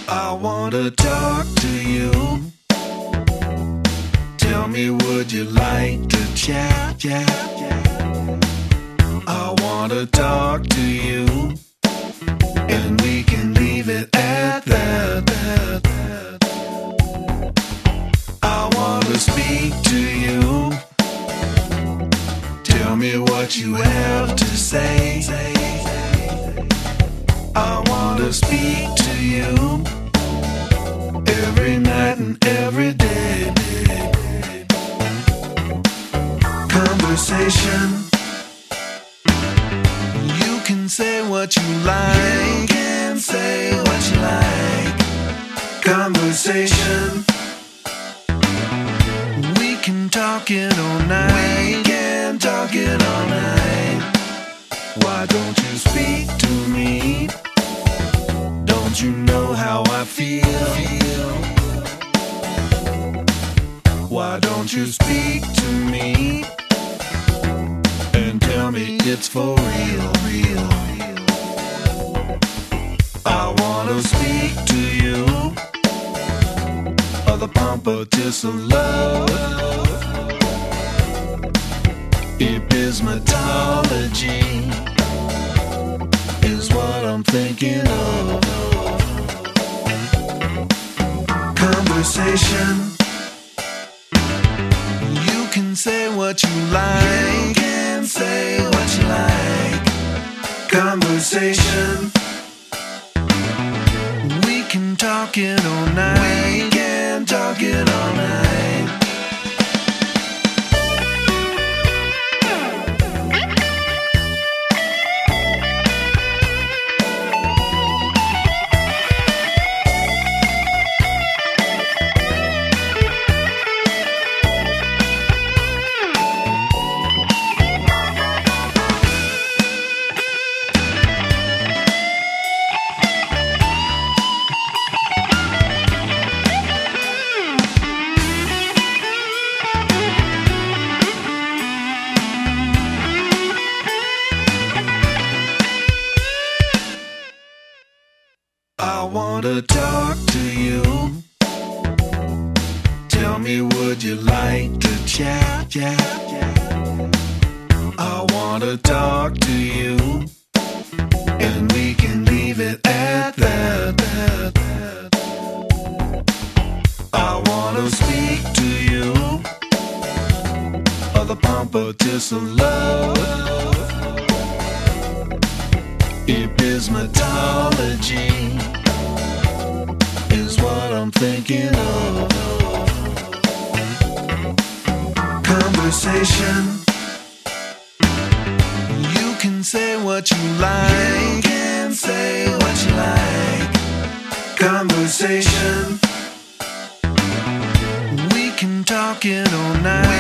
I wanna talk to you. Tell me, would you like to chat? I wanna talk to you, and we can leave it at that. I wanna speak to you. Tell me what you have to say. I wanna speak to you every night and every day. Conversation. You can say what you like. You can say what you like. Conversation. We can talk it all night. We can talk it all night. Why don't you speak to me? Don't you know how I feel? Why don't you speak to me and tell me it's for real? I wanna speak to you of the pompatus of love, epistemology is what I'm thinking of. Conversation. You can say what you like. You can say what you like. Conversation. We can talk it all night. We can talk it all night. I wanna talk to you. Tell me, would you like to chat? I wanna talk to you, and we can leave it at that. I wanna speak to you of the pompatus of love, epistemology is what I'm thinking of. Conversation. You can say what you like. You can say what you like. Conversation. We can talk it all night.